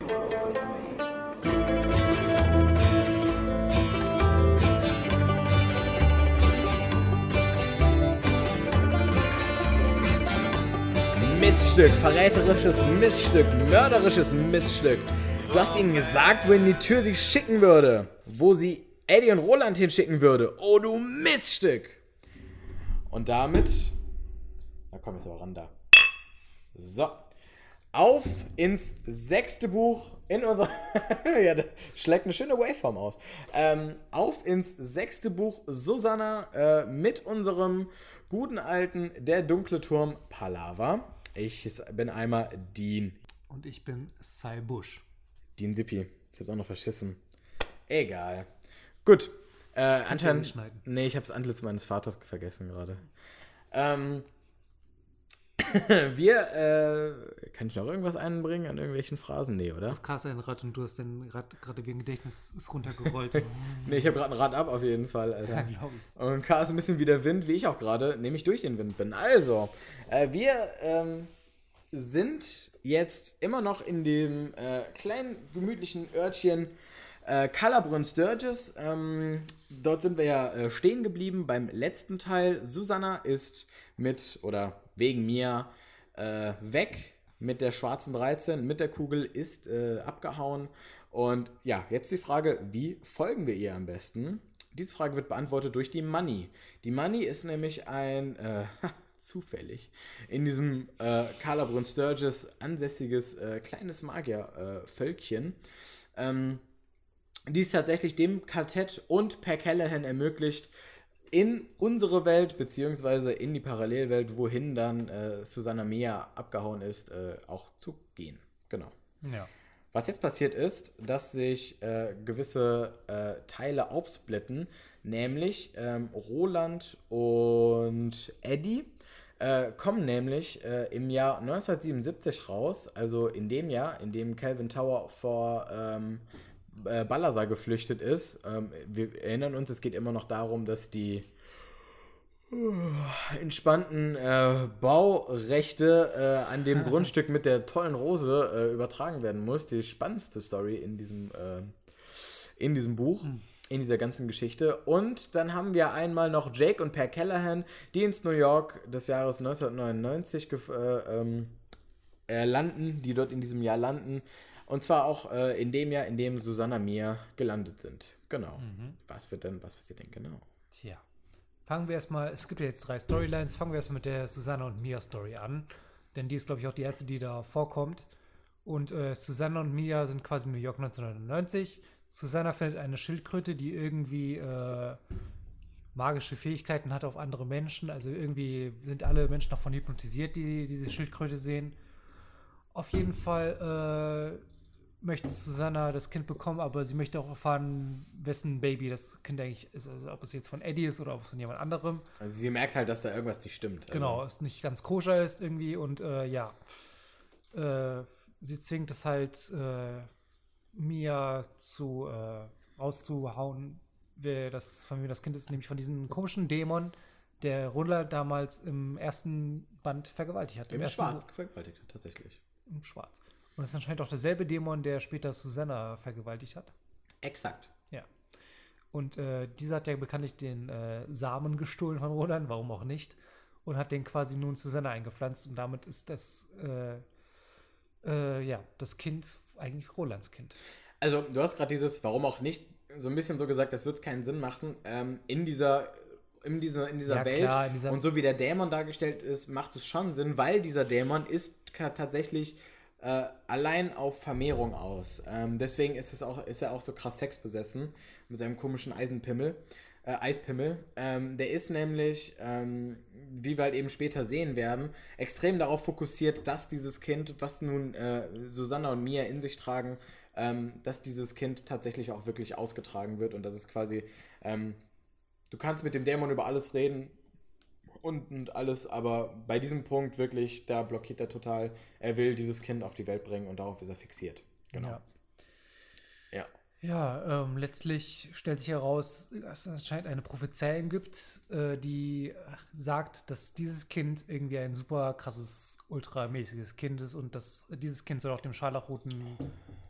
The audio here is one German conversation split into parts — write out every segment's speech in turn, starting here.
Missstück, verräterisches Missstück, mörderisches Missstück. Du hast ihnen gesagt, wohin die Tür sie schicken würde. Wo sie Eddie und Roland hinschicken würde. Oh, du Missstück. Und damit... Na komm, jetzt aber ran da. So. Auf ins 6. Buch in unserer... ja, das schlägt eine schöne Waveform aus. Auf ins 6. Buch Susanna mit unserem guten alten Der dunkle Turm Palava. Ich bin einmal Dean. Und ich bin Cy Bush. Dean Sippi. Ich hab's auch noch verschissen. Egal. Gut. Anscheinend... Nee, ich hab's Antlitz meines Vaters vergessen gerade. Kann ich noch irgendwas einbringen an irgendwelchen Phrasen? Nee, oder? Das K ist ein Rad und du hast dein Rad gerade wegen Gedächtnis ist runtergerollt. Nee, ich habe gerade ein Rad ab auf jeden Fall, Alter. Ja, glaube ich. Und K ist ein bisschen wie der Wind, wie ich auch gerade, nämlich durch den Wind bin. Also, wir sind jetzt immer noch in dem kleinen, gemütlichen Örtchen Calabrun Sturgis. Dort sind wir ja stehen geblieben beim letzten Teil. Susanna ist mit oder wegen mir weg mit der schwarzen 13, mit der Kugel ist abgehauen. Und ja, jetzt die Frage, wie folgen wir ihr am besten? Diese Frage wird beantwortet durch die Money. Die Money ist nämlich ein, zufällig, in diesem Calabrun Sturgis ansässiges kleines Magiervölkchen. Die es tatsächlich dem Quartett und Per Callahan ermöglicht, in unsere Welt, beziehungsweise in die Parallelwelt, wohin dann Susanna Mia abgehauen ist, auch zu gehen. Genau. Ja. Was jetzt passiert ist, dass sich gewisse Teile aufsplitten, nämlich Roland und Eddie kommen nämlich im Jahr 1977 raus, also in dem Jahr, in dem Calvin Tower vor Balazar geflüchtet ist. Wir erinnern uns, es geht immer noch darum, dass die entspannten Baurechte an dem Grundstück mit der tollen Rose übertragen werden muss. Die spannendste Story in diesem Buch, in dieser ganzen Geschichte. Und dann haben wir einmal noch Jake und Per Callahan, die ins New York des Jahres 1999 landen, die dort in diesem Jahr landen. Und zwar auch in dem Jahr, in dem Susanna Mia gelandet sind. Genau. Was passiert denn genau? Tja. Fangen wir erstmal, es gibt ja jetzt 3 Storylines, fangen wir erstmal mit der Susanna und Mia Story an. Denn die ist, glaube ich, auch die erste, die da vorkommt. Und Susanna und Mia sind quasi in New York 1999. Susanna findet eine Schildkröte, die irgendwie magische Fähigkeiten hat auf andere Menschen. Also irgendwie sind alle Menschen davon hypnotisiert, die diese Schildkröte sehen. Auf jeden Fall möchte Susanna das Kind bekommen, aber sie möchte auch erfahren, wessen Baby das Kind eigentlich ist. Also ob es jetzt von Eddie ist oder ob es von jemand anderem. Also sie merkt halt, dass da irgendwas nicht stimmt. Also. Genau, es nicht ganz koscher ist irgendwie und sie zwingt es halt Mia rauszuhauen, von wem das Kind ist, nämlich von diesem komischen Dämon, der Roland damals im ersten Band vergewaltigt hat. Im Schwarz vergewaltigt hat, tatsächlich. Im Schwarz. Und das ist anscheinend auch derselbe Dämon, der später Susanna vergewaltigt hat. Exakt. Ja. Und dieser hat ja bekanntlich den Samen gestohlen von Roland, warum auch nicht, und hat den quasi nun Susanna eingepflanzt und damit ist das das Kind eigentlich Rolands Kind. Also du hast gerade dieses, warum auch nicht, so ein bisschen so gesagt, das wird keinen Sinn machen, in dieser Ja, Welt klar, und so wie der Dämon dargestellt ist, macht es schon Sinn, weil dieser Dämon ist tatsächlich allein auf Vermehrung aus. Deswegen ist er auch so krass sexbesessen mit seinem komischen Eispimmel. Der ist nämlich, wie wir halt eben später sehen werden, extrem darauf fokussiert, dass dieses Kind, was nun Susanna und Mia in sich tragen, dass dieses Kind tatsächlich auch wirklich ausgetragen wird und dass es quasi, du kannst mit dem Dämon über alles reden und alles, aber bei diesem Punkt wirklich, da blockiert er total. Er will dieses Kind auf die Welt bringen und darauf ist er fixiert. Genau. Ja. Ja, letztlich stellt sich heraus, dass es anscheinend eine Prophezeiung gibt, die sagt, dass dieses Kind irgendwie ein super krasses, ultramäßiges Kind ist und dass dieses Kind soll auf dem scharlachroten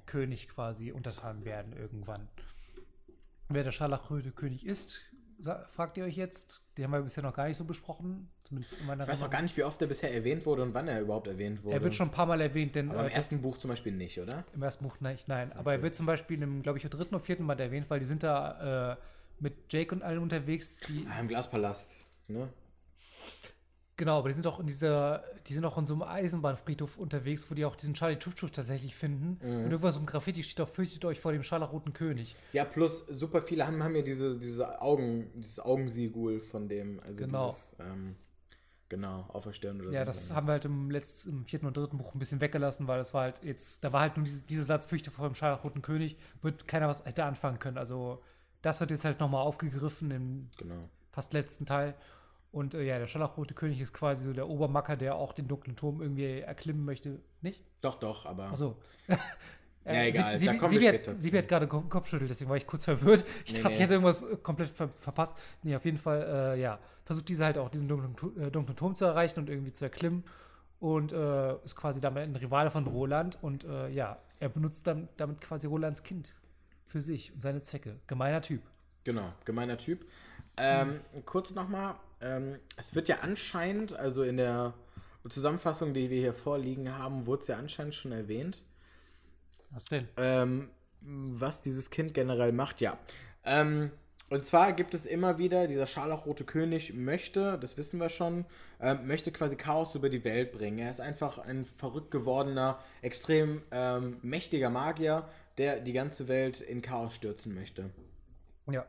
König quasi untertan werden irgendwann. Wer der Scharlachrote König ist, fragt ihr euch jetzt? Den haben wir bisher noch gar nicht so besprochen. Zumindest in meiner Ich weiß auch gar nicht, wie oft er bisher erwähnt wurde und wann er überhaupt erwähnt wurde. Er wird schon ein paar Mal erwähnt, denn aber im ersten Buch zum Beispiel nicht, oder? Im ersten Buch nicht, nein. Aber er wird zum Beispiel im, glaube ich, dritten oder vierten Mal erwähnt, weil die sind da mit Jake und allen unterwegs. Im Glaspalast, ne? Genau, aber die sind auch in so einem Eisenbahnfriedhof unterwegs, wo die auch diesen Charlie Chuf tatsächlich finden. Und irgendwas im Graffiti steht auch, fürchtet euch vor dem Scharlachroten König. Ja, plus super viele haben ja dieses Augensigul von dem, also genau. Auferstehen oder ja, so. Ja, das haben wir halt im vierten und dritten Buch ein bisschen weggelassen, weil das war halt da war halt nur dieser Satz, fürchte vor dem Scharlachroten König, wird keiner was hätte anfangen können. Also das wird jetzt halt nochmal aufgegriffen im fast letzten Teil. Und der Scharlachrote König ist quasi so der Obermacker, der auch den dunklen Turm irgendwie erklimmen möchte. Nicht? Doch, aber... Achso. Ja, egal, Sie hat gerade Kopfschüttelt, deswegen war ich kurz verwirrt. Ich dachte, ich hätte irgendwas komplett verpasst. Nee, auf jeden Fall, versucht diese halt auch diesen dunklen Turm zu erreichen und irgendwie zu erklimmen. Und ist quasi damit ein Rivale von Roland. Und er benutzt damit quasi Rolands Kind für sich und seine Zwecke. Gemeiner Typ. Genau, gemeiner Typ. Kurz nochmal, es wird ja anscheinend, also in der Zusammenfassung, die wir hier vorliegen haben, wurde es ja anscheinend schon erwähnt. Was denn? Was dieses Kind generell macht, ja. Und zwar gibt es immer wieder, dieser Scharlachrote König möchte, das wissen wir schon, möchte quasi Chaos über die Welt bringen. Er ist einfach ein verrückt gewordener, extrem mächtiger Magier, der die ganze Welt in Chaos stürzen möchte. Ja.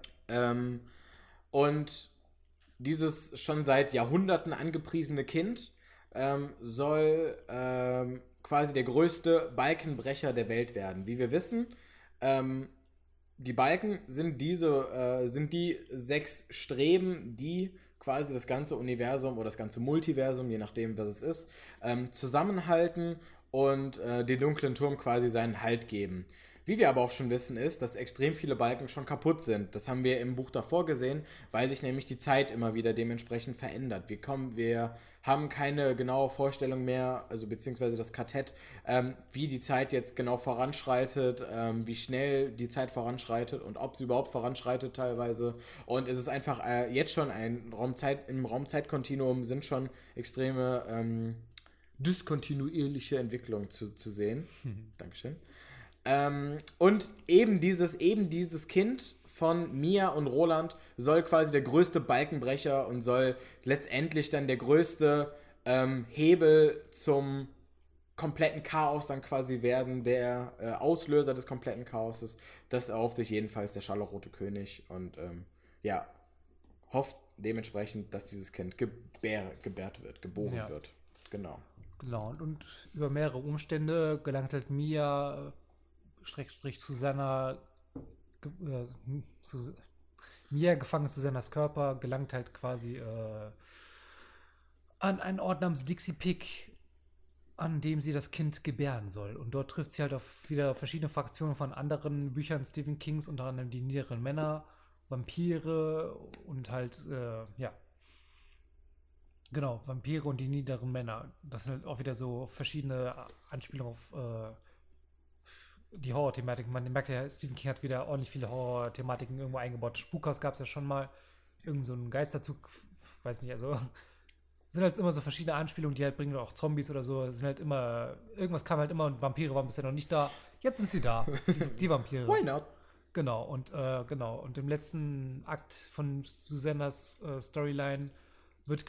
Und dieses schon seit Jahrhunderten angepriesene Kind soll quasi der größte Balkenbrecher der Welt werden. Wie wir wissen, die Balken sind die 6 Streben, die quasi das ganze Universum oder das ganze Multiversum, je nachdem, was es ist, zusammenhalten und den dunklen Turm quasi seinen Halt geben. Wie wir aber auch schon wissen, ist, dass extrem viele Balken schon kaputt sind. Das haben wir im Buch davor gesehen, weil sich nämlich die Zeit immer wieder dementsprechend verändert. Wir haben keine genaue Vorstellung mehr, also beziehungsweise das Quartett, wie die Zeit jetzt genau voranschreitet, wie schnell die Zeit voranschreitet und ob sie überhaupt voranschreitet teilweise. Und es ist einfach jetzt schon im Raumzeitkontinuum sind schon extreme diskontinuierliche Entwicklungen zu sehen. Dankeschön. Und eben dieses Kind von Mia und Roland soll quasi der größte Balkenbrecher und soll letztendlich dann der größte Hebel zum kompletten Chaos dann quasi werden, der Auslöser des kompletten Chaoses. Das erhofft sich jedenfalls der Scharlachrote König und hofft dementsprechend, dass dieses Kind geboren wird. Genau. Genau, und über mehrere Umstände gelangt halt Mia Susanna Mia gefangen zu Susannas Körper, gelangt halt quasi an einen Ort namens Dixie Peak, an dem sie das Kind gebären soll. Und dort trifft sie halt auf wieder verschiedene Fraktionen von anderen Büchern Stephen Kings, unter anderem die niederen Männer, Vampire und halt, Genau, Vampire und die niederen Männer. Das sind halt auch wieder so verschiedene Anspielungen auf die Horror-Thematik. Man merkt ja, Stephen King hat wieder ordentlich viele Horror-Thematiken irgendwo eingebaut. Spukhaus gab es ja schon mal. Irgend so ein Geisterzug, weiß nicht, also sind halt immer so verschiedene Anspielungen, die halt bringen, auch Zombies oder so, sind halt immer, irgendwas kam halt immer und Vampire waren bisher noch nicht da. Jetzt sind sie da, die Vampire. Why not? Genau, und im letzten Akt von Susannas Storyline werden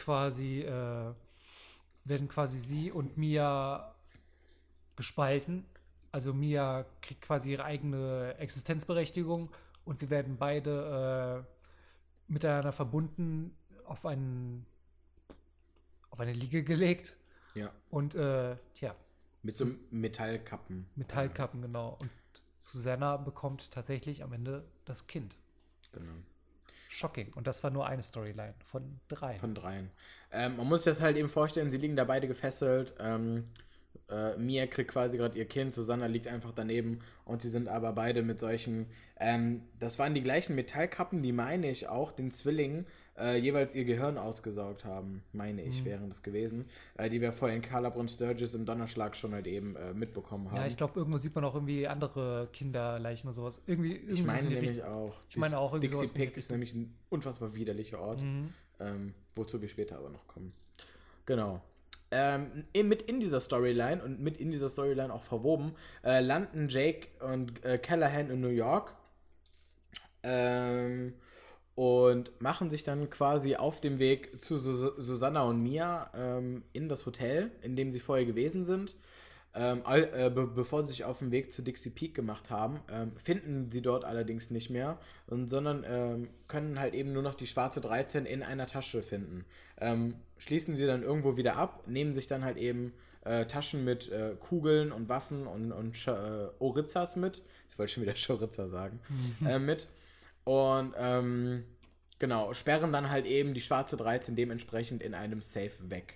quasi sie und Mia gespalten. Also Mia kriegt quasi ihre eigene Existenzberechtigung und sie werden beide miteinander verbunden auf eine Liege gelegt. Ja. Und mit so Metallkappen. Metallkappen, genau. Und Susanna bekommt tatsächlich am Ende das Kind. Genau. Shocking. Und das war nur eine Storyline von 3. Man muss sich das halt eben vorstellen, sie liegen da beide gefesselt. Mia kriegt quasi gerade ihr Kind, Susanna liegt einfach daneben und sie sind aber beide mit solchen, das waren die gleichen Metallkappen, die meine ich auch den Zwillingen jeweils ihr Gehirn ausgesaugt haben, meine ich, wären das gewesen, die wir vorhin Caleb und Sturgis im Donnerschlag schon halt eben mitbekommen haben. Ja, ich glaube, irgendwo sieht man auch irgendwie andere Kinderleichen oder sowas. Irgendwie Ich meine nämlich auch. Ich meine auch irgendwie Dixie sowas in die Pig ist nämlich ein unfassbar widerlicher Ort, wozu wir später aber noch kommen. Genau. Mit in dieser Storyline und mit in dieser Storyline auch verwoben, landen Jake und Callahan in New York und machen sich dann quasi auf dem Weg zu Susanna und Mia in das Hotel, in dem sie vorher gewesen sind. Bevor sie sich auf den Weg zu Dixie Peak gemacht haben, finden sie dort allerdings nicht mehr, sondern können halt eben nur noch die schwarze 13 in einer Tasche finden. Schließen sie dann irgendwo wieder ab, nehmen sich dann halt eben Taschen mit Kugeln und Waffen und Orizzas mit. Ich wollte schon wieder Chorizza sagen. Mit. Und genau, sperren dann halt eben die schwarze 13 dementsprechend in einem Safe weg.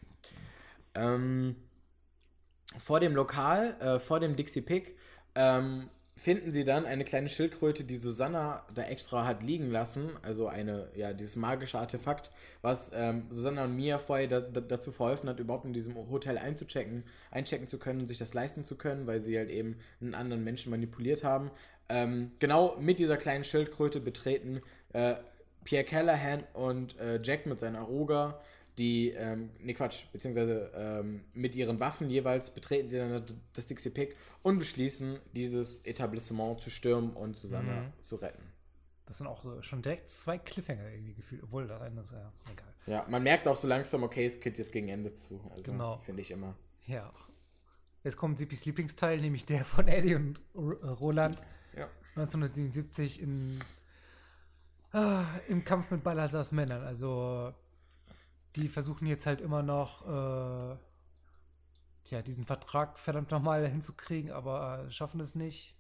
Vor dem Lokal, vor dem Dixie Pig, finden sie dann eine kleine Schildkröte, die Susanna da extra hat liegen lassen. Also dieses magische Artefakt, was Susanna und Mia vorher dazu verholfen hat, überhaupt in diesem Hotel einchecken zu können und sich das leisten zu können, weil sie halt eben einen anderen Menschen manipuliert haben. Genau mit dieser kleinen Schildkröte betreten Pierre Callahan und Jack mit seiner Aruga beziehungsweise mit ihren Waffen jeweils betreten sie dann das Dixie Pig und beschließen, dieses Etablissement zu stürmen und Susanna zu retten. Das sind auch so schon direkt 2 Cliffhanger irgendwie gefühlt, obwohl das eine ist ja egal. Ja, man merkt auch so langsam, okay, es geht jetzt gegen Ende zu. Also genau. Finde ich immer. Ja. Jetzt kommt Zippis Lieblingsteil, nämlich der von Eddie und Roland. Ja. 1977 im Kampf mit Balthasars Männern. Also die versuchen jetzt halt immer noch diesen Vertrag verdammt nochmal hinzukriegen, aber schaffen es nicht.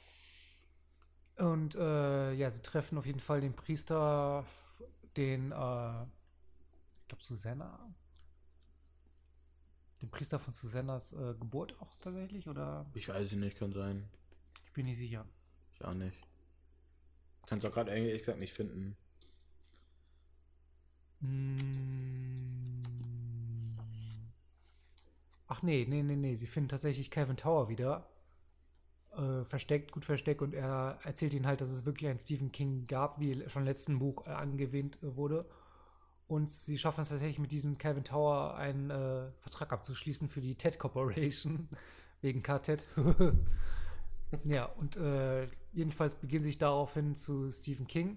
Und sie treffen auf jeden Fall den Priester, ich glaube Susanna. Den Priester von Susannas Geburt auch tatsächlich, oder? Ich weiß es nicht, kann sein. Ich bin nicht sicher. Ich auch nicht. Kann es auch gerade ehrlich gesagt nicht finden. Ach nee. Sie finden tatsächlich Kevin Tower wieder. Gut versteckt. Und er erzählt ihnen halt, dass es wirklich einen Stephen King gab, wie schon im letzten Buch angewähnt wurde. Und sie schaffen es tatsächlich mit diesem Kevin Tower einen Vertrag abzuschließen für die Ted Corporation. Wegen K-Ted. Ja, und jedenfalls begeben sich daraufhin zu Stephen King.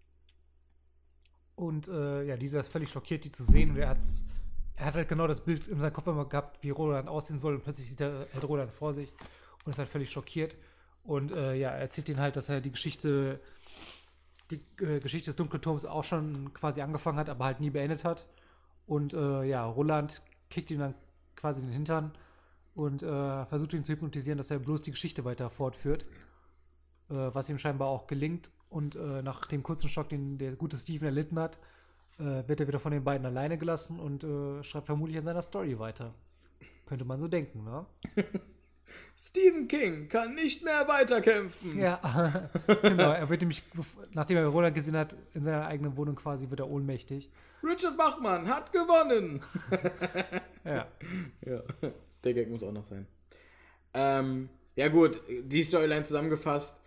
Und dieser ist völlig schockiert, die zu sehen. Und er hat halt genau das Bild in seinem Kopf immer gehabt, wie Roland aussehen soll. Und plötzlich sieht er halt Roland vor sich und ist halt völlig schockiert. Und er erzählt ihnen halt, dass er die Geschichte des Dunkelturms auch schon quasi angefangen hat, aber halt nie beendet hat. Und Roland kickt ihm dann quasi in den Hintern und versucht ihn zu hypnotisieren, dass er bloß die Geschichte weiter fortführt. Was ihm scheinbar auch gelingt. Und nach dem kurzen Schock, den der gute Stephen erlitten hat, wird er wieder von den beiden alleine gelassen und schreibt vermutlich an seiner Story weiter. Könnte man so denken, ne? Stephen King kann nicht mehr weiterkämpfen. Ja, genau. Er wird nämlich, nachdem er Roland gesehen hat, in seiner eigenen Wohnung quasi, wird er ohnmächtig. Richard Bachman hat gewonnen. Ja. Ja, der Gag muss auch noch sein. Ja gut, die Storyline zusammengefasst.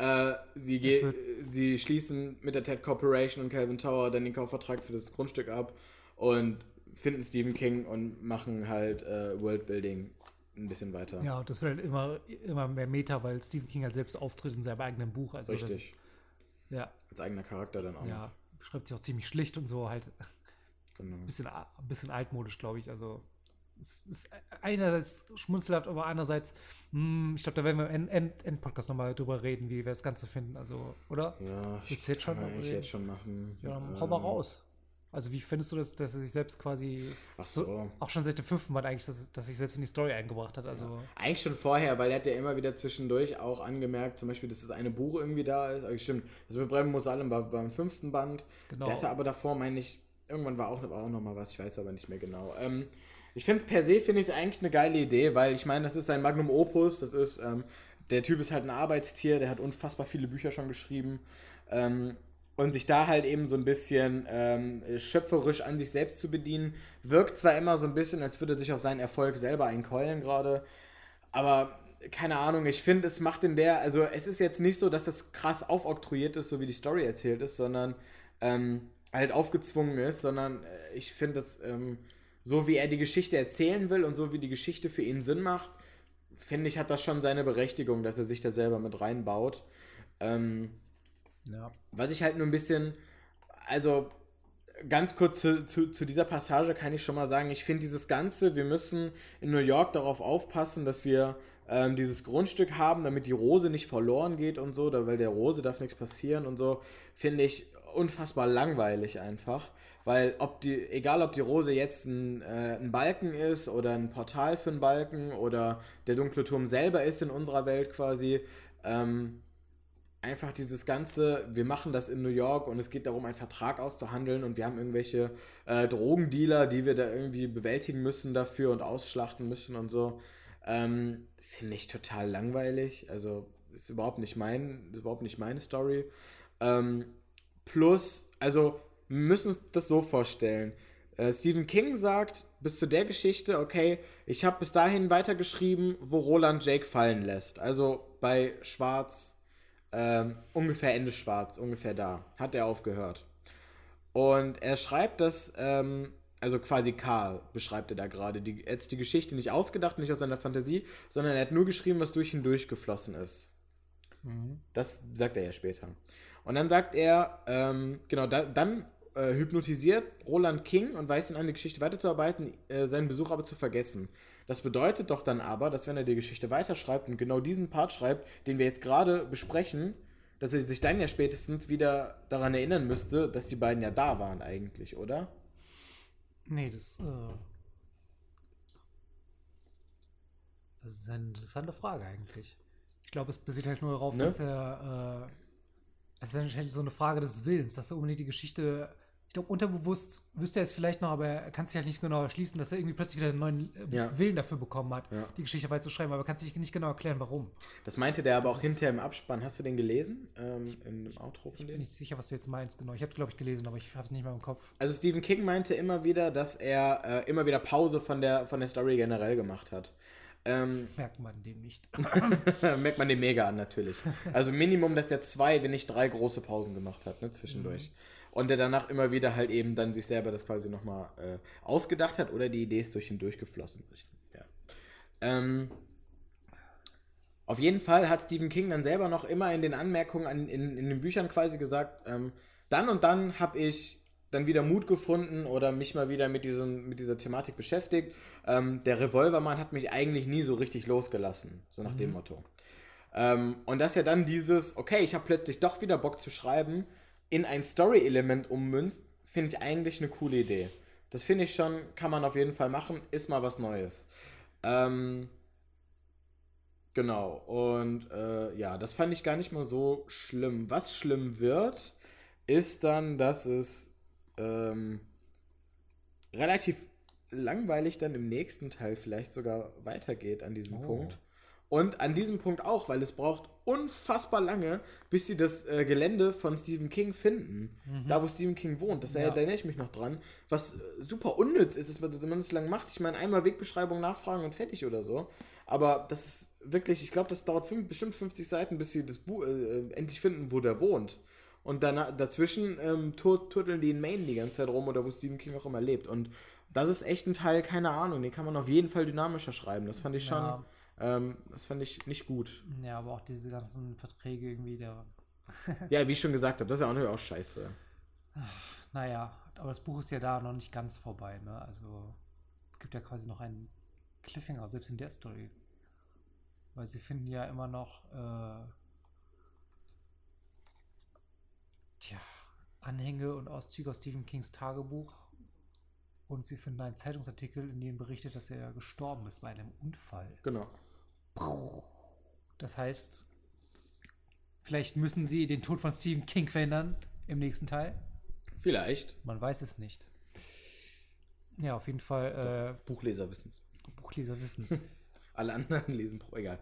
Sie schließen mit der Ted Corporation und Calvin Tower dann den Kaufvertrag für das Grundstück ab und finden Stephen King und machen halt Worldbuilding ein bisschen weiter. Ja, und das wird halt immer mehr Meta, weil Stephen King halt selbst auftritt in seinem eigenen Buch. Also richtig. Ja. Als eigener Charakter dann auch. Ja, schreibt sich auch ziemlich schlicht und so halt. Genau. Ein bisschen altmodisch, glaube ich. Also es ist einerseits schmunzelhaft, aber andererseits, ich glaube, da werden wir im Endpodcast nochmal drüber reden, wie wir das Ganze finden. Also, oder? Ja, ich jetzt schon machen. Ja, dann hau mal raus. Also wie findest du das, dass er sich selbst quasi so auch schon seit dem 5. Mal eigentlich, dass sich selbst in die Story eingebracht hat? Also eigentlich schon vorher, weil er hat ja immer wieder zwischendurch auch angemerkt, zum Beispiel, dass das eine Buch irgendwie da ist. Also stimmt, das mit Bremen Musalem war beim 5. Band. Genau. Der hatte aber davor, meine ich, irgendwann war auch noch mal was, ich weiß aber nicht mehr genau. Ich finde es per se, finde ich es eigentlich eine geile Idee, weil ich meine, das ist sein Magnum Opus, der Typ ist halt ein Arbeitstier, der hat unfassbar viele Bücher schon geschrieben. Und sich da halt eben so ein bisschen schöpferisch an sich selbst zu bedienen, wirkt zwar immer so ein bisschen, als würde er sich auf seinen Erfolg selber einkeulen gerade, aber keine Ahnung, ich finde, es macht also es ist jetzt nicht so, dass das krass aufoktroyiert ist, so wie die Story erzählt ist, sondern halt aufgezwungen ist, sondern ich finde, so wie er die Geschichte erzählen will und so wie die Geschichte für ihn Sinn macht, finde ich, hat das schon seine Berechtigung, dass er sich da selber mit reinbaut. Was ich halt nur ein bisschen, also ganz kurz zu dieser Passage kann ich schon mal sagen, ich finde dieses Ganze, wir müssen in New York darauf aufpassen, dass wir dieses Grundstück haben, damit die Rose nicht verloren geht und so, weil der Rose darf nichts passieren und so, finde ich unfassbar langweilig einfach. Weil egal ob die Rose jetzt ein Balken ist oder ein Portal für einen Balken oder der dunkle Turm selber ist in unserer Welt quasi, einfach dieses Ganze, wir machen das in New York und es geht darum, einen Vertrag auszuhandeln und wir haben irgendwelche Drogendealer, die wir da irgendwie bewältigen müssen dafür und ausschlachten müssen und so. Finde ich total langweilig. Also ist überhaupt nicht meine Story. Plus, also wir müssen uns das so vorstellen. Stephen King sagt bis zu der Geschichte, okay, ich habe bis dahin weitergeschrieben, wo Roland Jake fallen lässt. Also bei Schwarz, ungefähr Ende Schwarz, ungefähr da, hat er aufgehört. Und er schreibt das, also quasi Karl beschreibt er da gerade. Er hat sich die Geschichte nicht ausgedacht, nicht aus seiner Fantasie, sondern er hat nur geschrieben, was durch ihn durchgeflossen ist. Das sagt er ja später. Und dann sagt er, genau, dann hypnotisiert Roland King und weist ihn an, die Geschichte weiterzuarbeiten, seinen Besuch aber zu vergessen. Das bedeutet doch dann aber, dass wenn er die Geschichte weiterschreibt und genau diesen Part schreibt, den wir jetzt gerade besprechen, dass er sich dann ja spätestens wieder daran erinnern müsste, dass die beiden ja da waren eigentlich, oder? Nee, das ist eine interessante Frage eigentlich. Ich glaube, es basiert halt nur darauf, dass er es ist wahrscheinlich so eine Frage des Willens, dass er unbedingt die Geschichte, ich glaube, unterbewusst wüsste er es vielleicht noch, aber er kann sich halt nicht genau erschließen, dass er irgendwie plötzlich wieder einen neuen Willen dafür bekommen hat, die Geschichte weiterzuschreiben, aber er kann sich nicht genau erklären, warum. Das meinte der aber auch hinterher im Abspann. Hast du den gelesen? Im Outro von Ich bin dem? nicht sicher, was du jetzt meinst, genau. Ich habe, glaube ich, gelesen, aber ich habe es nicht mehr im Kopf. Also Stephen King meinte immer wieder, dass er immer wieder Pause von der Story generell gemacht hat. Merkt man dem nicht. Merkt man dem mega an, natürlich. Also Minimum, dass der 2, wenn nicht 3 große Pausen gemacht hat, ne, zwischendurch. Und der danach immer wieder halt eben dann sich selber das quasi nochmal ausgedacht hat oder die Idee ist durch ihn durchgeflossen. Ja. Auf jeden Fall hat Stephen King dann selber noch immer in den Anmerkungen in den Büchern quasi gesagt, dann und dann habe ich dann wieder Mut gefunden oder mich mal wieder mit dieser Thematik beschäftigt. Der Revolvermann hat mich eigentlich nie so richtig losgelassen, so nach dem Motto. Und dass er dann okay, ich habe plötzlich doch wieder Bock zu schreiben, in ein Story-Element ummünzt, finde ich eigentlich eine coole Idee. Das finde ich schon, kann man auf jeden Fall machen, ist mal was Neues. Genau, und ja, das fand ich gar nicht mal so schlimm. Was schlimm wird, ist dann, dass es relativ langweilig dann im nächsten Teil vielleicht sogar weitergeht an diesem Punkt. Und an diesem Punkt auch, weil es braucht unfassbar lange, bis sie das Gelände von Stephen King finden. Da, wo Stephen King wohnt. Da erinnere ich mich noch dran. Was super unnütz ist, wenn man das lang macht. Ich meine, einmal Wegbeschreibung nachfragen und fertig oder so. Aber das ist wirklich, ich glaube, das dauert bestimmt 50 Seiten, bis sie das Buch endlich finden, wo der wohnt. Und dann dazwischen turteln die in Maine die ganze Zeit rum oder wo Stephen King auch immer lebt. Und das ist echt ein Teil, keine Ahnung, den kann man auf jeden Fall dynamischer schreiben. Das fand ich schon, das fand ich nicht gut. Ja, aber auch diese ganzen Verträge irgendwie, ja, wie ich schon gesagt habe, das ist ja auch natürlich auch scheiße. Naja, aber das Buch ist ja da noch nicht ganz vorbei, ne? Also, es gibt ja quasi noch einen Cliffhanger, selbst in der Story. Weil sie finden ja immer noch Anhänge und Auszüge aus Stephen Kings Tagebuch. Und sie finden einen Zeitungsartikel, in dem berichtet, dass er gestorben ist bei einem Unfall. Genau. Das heißt, vielleicht müssen sie den Tod von Stephen King verhindern im nächsten Teil. Vielleicht. Man weiß es nicht. Ja, auf jeden Fall Buchleser wissen's. Buchleser wissen's. Alle anderen lesen egal.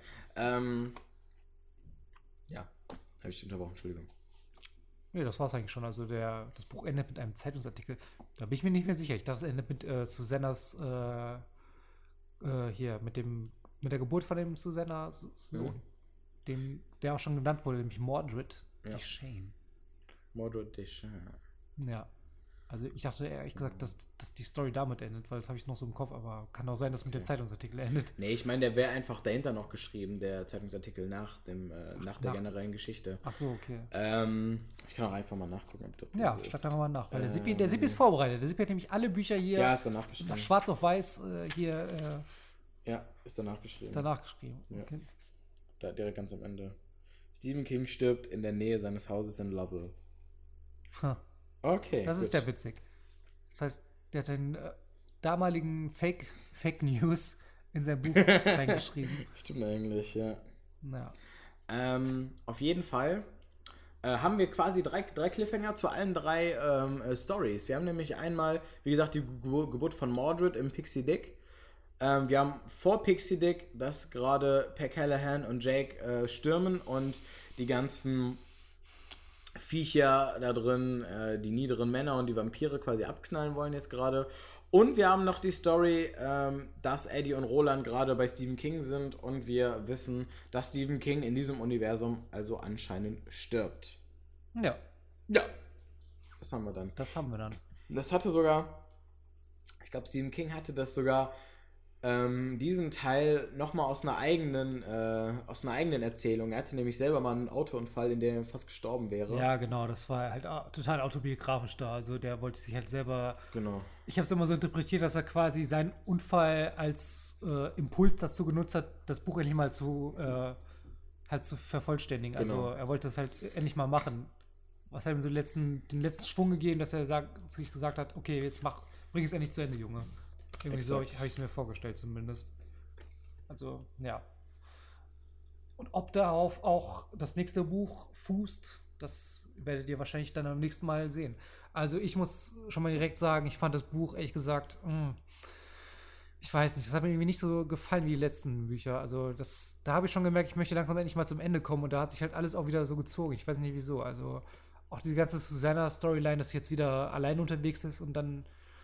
Ja, habe ich unterbrochen, Entschuldigung. Nee, das war's eigentlich schon. Also das Buch endet mit einem Zeitungsartikel. Da bin ich mir nicht mehr sicher. Ich dachte, es endet mit Susannas hier, mit der Geburt von dem Susanna-Sohn. Der auch schon genannt wurde, nämlich Mordred Deschane. Mordred Deschane. Ja. Also ich dachte ehrlich gesagt, dass die Story damit endet, weil das habe ich noch so im Kopf, aber kann auch sein, dass mit dem Zeitungsartikel endet. Nee, ich meine, der wäre einfach dahinter noch geschrieben, der Zeitungsartikel nach der generellen Geschichte. Ach so, okay. Ich kann auch einfach mal nachgucken, ob das ja, so schlag einfach mal nach, weil der Sippi ist vorbereitet. Der Sippi hat nämlich alle Bücher hier. Ja, ist danach geschrieben. Schwarz auf weiß hier. Ja, ist danach geschrieben. Ist danach geschrieben. Ja. Okay. Da direkt ganz am Ende. Stephen King stirbt in der Nähe seines Hauses in Lovell. Okay. Das ist ja witzig. Das heißt, der hat den damaligen Fake News in sein Buch reingeschrieben. Stimmt eigentlich, ja. Ja. Auf jeden Fall haben wir quasi drei Cliffhanger zu allen drei Stories. Wir haben nämlich einmal, wie gesagt, die Geburt von Mordred im Pixie Dick. Wir haben vor Pixie Dick, dass gerade Per Callahan und Jake stürmen und die ganzen Viecher da drin, die niederen Männer und die Vampire quasi abknallen wollen jetzt gerade. Und wir haben noch die Story, dass Eddie und Roland gerade bei Stephen King sind und wir wissen, dass Stephen King in diesem Universum also anscheinend stirbt. Ja. Ja. Das haben wir dann. Das hatte sogar, ich glaube, Stephen King hatte das sogar diesen Teil nochmal aus einer eigenen Erzählung. Er hatte nämlich selber mal einen Autounfall, in dem er fast gestorben wäre. Ja, genau, das war halt total autobiografisch da. Also der wollte sich halt selber. Genau. Ich habe es immer so interpretiert, dass er quasi seinen Unfall als Impuls dazu genutzt hat, das Buch endlich mal zu vervollständigen. Genau. Also er wollte das halt endlich mal machen. Was hat ihm so den letzten Schwung gegeben, dass er sich gesagt hat, okay, jetzt bring es endlich zu Ende, Junge. Irgendwie so habe ich es mir vorgestellt zumindest. Also, ja. Und ob darauf auch das nächste Buch fußt, das werdet ihr wahrscheinlich dann am nächsten Mal sehen. Also ich muss schon mal direkt sagen, ich fand das Buch, ehrlich gesagt, ich weiß nicht, das hat mir irgendwie nicht so gefallen wie die letzten Bücher. Also da habe ich schon gemerkt, ich möchte langsam endlich mal zum Ende kommen und da hat sich halt alles auch wieder so gezogen. Ich weiß nicht wieso. Also auch diese ganze Susanna-Storyline, dass sie jetzt wieder allein unterwegs ist und dann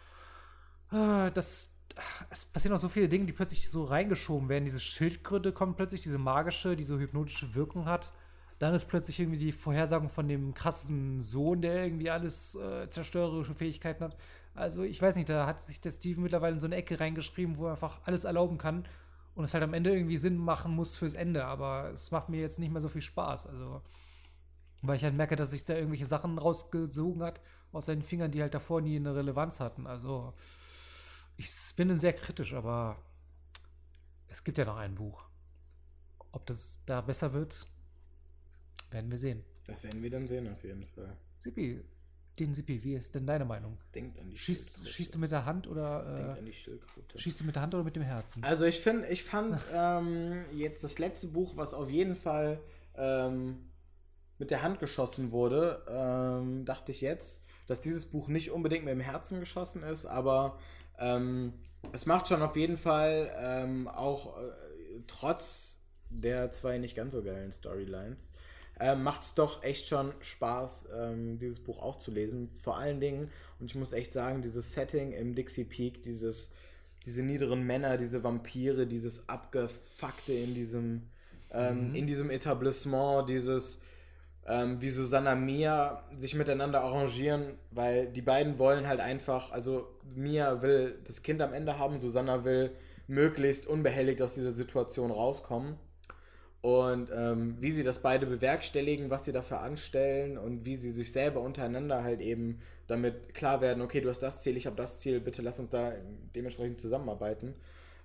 es passieren auch so viele Dinge, die plötzlich so reingeschoben werden. Diese Schildkröte kommt plötzlich, diese magische, die so hypnotische Wirkung hat. Dann ist plötzlich irgendwie die Vorhersagung von dem krassen Sohn, der irgendwie alles zerstörerische Fähigkeiten hat. Also ich weiß nicht, da hat sich der Steven mittlerweile in so eine Ecke reingeschrieben, wo er einfach alles erlauben kann und es halt am Ende irgendwie Sinn machen muss fürs Ende. Aber es macht mir jetzt nicht mehr so viel Spaß. Also, weil ich halt merke, dass sich da irgendwelche Sachen rausgesogen hat aus seinen Fingern, die halt davor nie eine Relevanz hatten. Also ich bin ihm sehr kritisch, aber es gibt ja noch ein Buch. Ob das da besser wird, werden wir sehen. Das werden wir dann sehen, auf jeden Fall. Sippi, wie ist denn deine Meinung? Denkt an die Schießt du mit der Hand oder Denkt an die Schildkröte. schießt du mit der Hand oder mit dem Herzen? Also ich fand jetzt das letzte Buch, was auf jeden Fall mit der Hand geschossen wurde, dachte ich jetzt, dass dieses Buch nicht unbedingt mit dem Herzen geschossen ist, aber es macht schon auf jeden Fall auch trotz der zwei nicht ganz so geilen Storylines, macht es doch echt schon Spaß, dieses Buch auch zu lesen. Vor allen Dingen, und ich muss echt sagen, dieses Setting im Dixie Peak, diese niederen Männer, diese Vampire, dieses Abgefuckte in diesem Etablissement, dieses wie Susanna Mia sich miteinander arrangieren, weil die beiden wollen halt einfach, also Mia will das Kind am Ende haben, Susanna will möglichst unbehelligt aus dieser Situation rauskommen. Und wie sie das beide bewerkstelligen, was sie dafür anstellen und wie sie sich selber untereinander halt eben damit klar werden, okay, du hast das Ziel, ich habe das Ziel, bitte lass uns da dementsprechend zusammenarbeiten.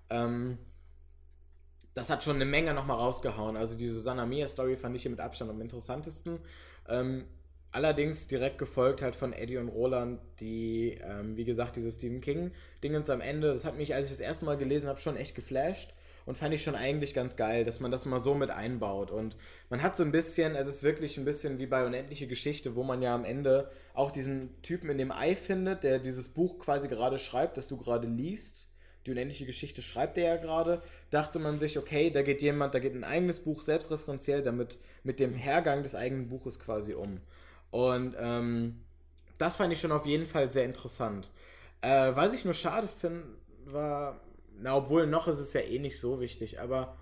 Das hat schon eine Menge nochmal rausgehauen. Also die Susanna Mia-Story fand ich hier mit Abstand am interessantesten. Allerdings direkt gefolgt halt von Eddie und Roland, wie gesagt, diese Stephen King-Dingens am Ende. Das hat mich, als ich das erste Mal gelesen habe, schon echt geflasht. und fand ich schon eigentlich ganz geil, dass man das mal so mit einbaut. Und man hat so ein bisschen, es ist wirklich ein bisschen wie bei Unendliche Geschichte, wo man ja am Ende auch diesen Typen in dem Ei findet, der dieses Buch quasi gerade schreibt, das du gerade liest. Die Unendliche Geschichte schreibt er ja gerade. Dachte man sich, okay, da geht ein eigenes Buch selbstreferenziell damit mit dem Hergang des eigenen Buches quasi um. Und das fand ich schon auf jeden Fall sehr interessant. Was ich nur schade finde, war, obwohl noch ist es ja eh nicht so wichtig, aber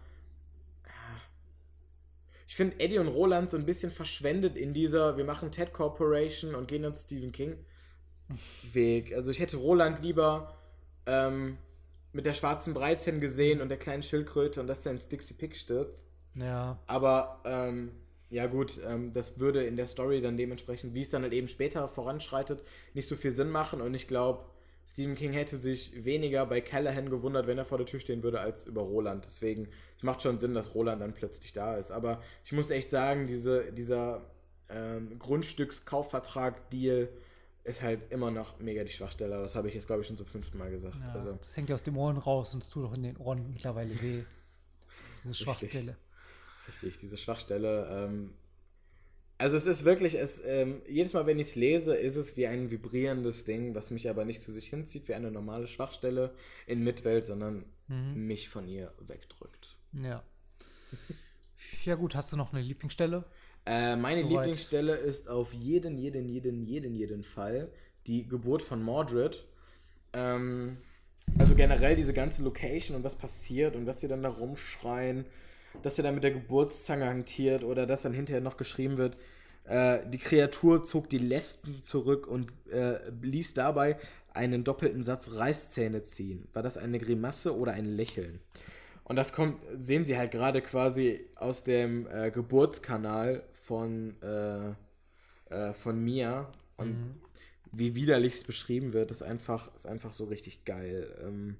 ich finde Eddie und Roland so ein bisschen verschwendet in dieser, wir machen Ted Corporation und gehen dann zu Stephen King Weg. Also ich hätte Roland lieber mit der schwarzen Breitchen gesehen und der kleinen Schildkröte und dass er ins Dixie Pig stürzt. Ja. Aber ja gut, das würde in der Story dann dementsprechend, wie es dann halt eben später voranschreitet, nicht so viel Sinn machen. Und ich glaube, Stephen King hätte sich weniger bei Callahan gewundert, wenn er vor der Tür stehen würde, als über Roland. Deswegen, es macht schon Sinn, dass Roland dann plötzlich da ist. Aber ich muss echt sagen, dieser Grundstückskaufvertrag-Deal ist halt immer noch mega die Schwachstelle. Das habe ich jetzt, glaube ich, schon zum 5. Mal gesagt. Ja, also, das hängt ja aus den Ohren raus und es tut auch in den Ohren mittlerweile weh. Diese Schwachstelle. Richtig, diese Schwachstelle. Also es ist wirklich, jedes Mal, wenn ich es lese, ist es wie ein vibrierendes Ding, was mich aber nicht zu sich hinzieht, wie eine normale Schwachstelle in Midwelt, sondern mich von ihr wegdrückt. Ja. Ja gut, hast du noch eine Lieblingsstelle? Meine Lieblingsstelle ist auf jeden Fall die Geburt von Mordred. Also generell diese ganze Location und was passiert und was sie dann da rumschreien, dass sie dann mit der Geburtszange hantiert oder dass dann hinterher noch geschrieben wird, die Kreatur zog die Lefzen zurück und ließ dabei einen doppelten Satz Reißzähne ziehen. War das eine Grimasse oder ein Lächeln? Und das sehen sie halt gerade quasi aus dem Geburtskanal von Mia. Und wie widerlich es beschrieben wird, ist einfach so richtig geil.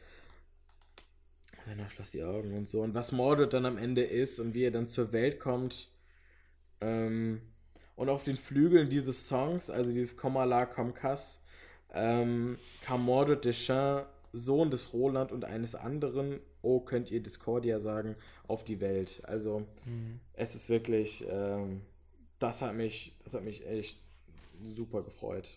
Einer schloss die Augen und so. Und was Mordred dann am Ende ist und wie er dann zur Welt kommt. Und auf den Flügeln dieses Songs, also dieses Komala Komkas, kam Mordred Deschamps, Sohn des Roland und eines anderen, oh, könnt ihr Discordia sagen, auf die Welt. Also es ist wirklich, das hat mich echt super gefreut.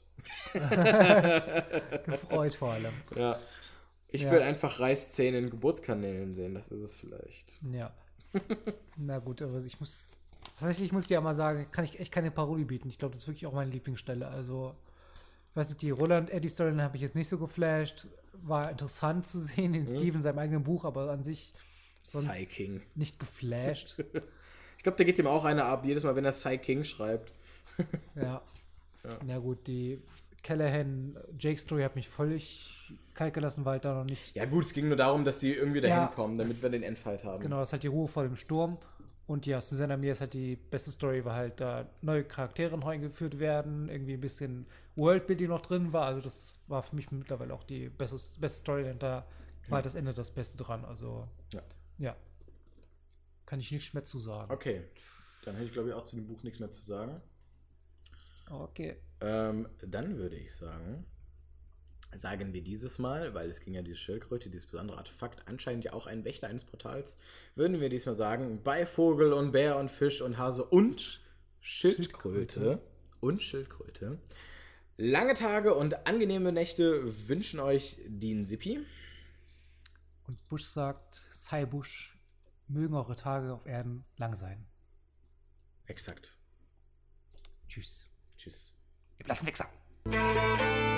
Gefreut vor allem. Ja. Ich will einfach Reißzähne in Geburtskanälen sehen, das ist es vielleicht. Ja. Na gut, aber ich muss dir ja mal sagen, kann ich echt keine Parodie bieten. Ich glaube, das ist wirklich auch meine Lieblingsstelle. Also, ich weiß nicht, die Roland-Eddie-Story habe ich jetzt nicht so geflasht. War interessant zu sehen in Steve in seinem eigenen Buch, aber an sich sonst Psy-King. Nicht geflasht. Ich glaube, da geht ihm auch einer ab, jedes Mal, wenn er Psy-King schreibt. Ja. Na gut, die Callahan-Jake-Story hat mich völlig kalt gelassen, weil da noch nicht... Ja gut, es ging nur darum, dass die irgendwie dahin kommen, damit wir den Endfight haben. Genau, das ist halt die Ruhe vor dem Sturm. Und ja, Susanna Mir ist halt die beste Story, weil halt da neue Charaktere neu eingeführt werden, irgendwie ein bisschen Worldbuilding noch drin war. Also das war für mich mittlerweile auch die beste Story, denn da war halt das Ende das Beste dran. Also ja. Kann ich nichts mehr zu sagen. Okay, dann hätte ich glaube ich auch zu dem Buch nichts mehr zu sagen. Okay. Dann würde ich sagen wir dieses Mal, weil es ging ja diese Schildkröte, dieses besondere Artefakt, anscheinend ja auch ein Wächter eines Portals, würden wir diesmal sagen, bei Vogel und Bär und Fisch und Hase und Schildkröte. Lange Tage und angenehme Nächte wünschen euch Dean Sippi. Und Bush sagt, sei Bush, mögen eure Tage auf Erden lang sein. Exakt. Tschüss. Tschüss. Wir lassen Wichser.